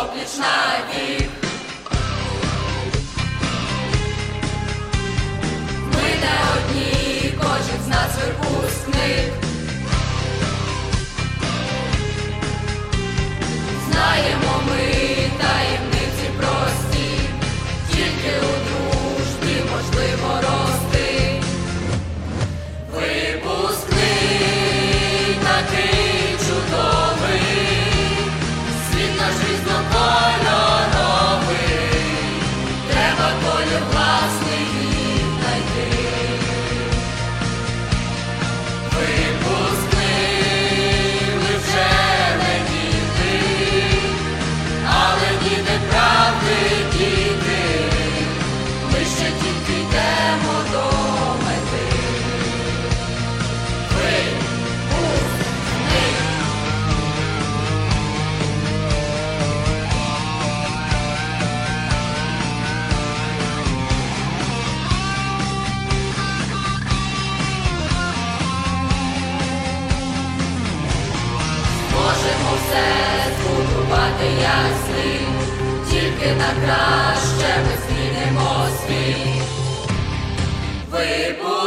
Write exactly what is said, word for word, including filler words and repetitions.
опліч навік. Ми не одні, кожен з нас випускник. Знаємо ми таємниці прості, тільки у дружбі можливо рости. Випускний такий чудовий, світ наш різнокольоровий, треба колір власний знайти. Випускний, ми вже не діти, але діти правди діти, ми ще тільки йдемо до мети. Випускний. Можемо все збудувати як слід, тільки на краще ми змінимо світ. Випускний.